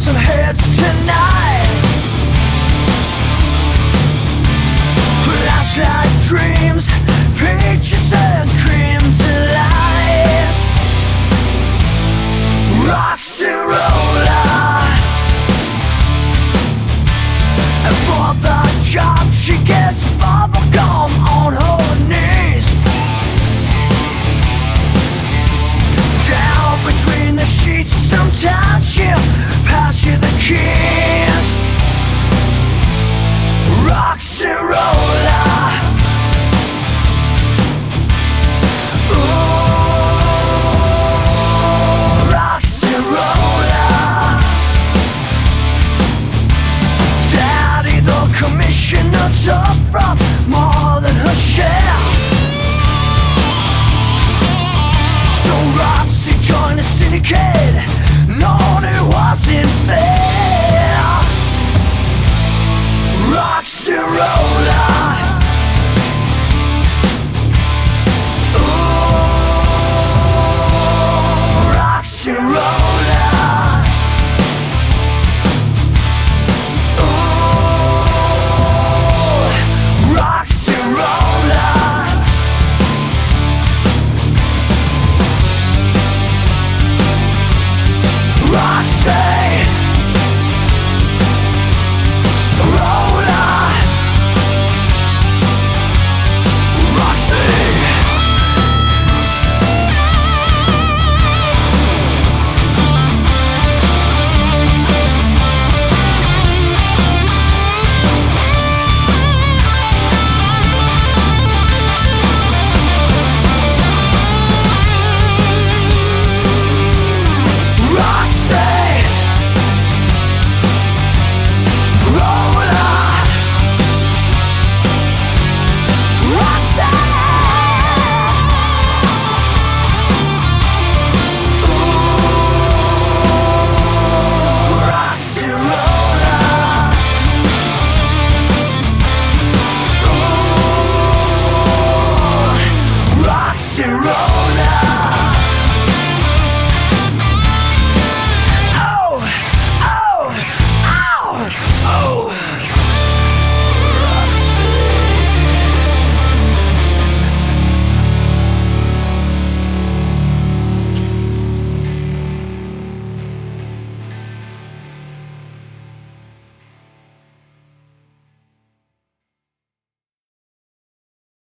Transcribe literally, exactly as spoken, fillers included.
some heads tonight. Flashlight dreams, peaches and cream delights. Roxy roller, and for the job she gets bubblegum on her knees. Down between the sheets, sometimes she'll pass you the keys. Roxy roller, ooh, Roxy roller. Daddy the commissioner took from more than her share. So Roxy joined the syndicate.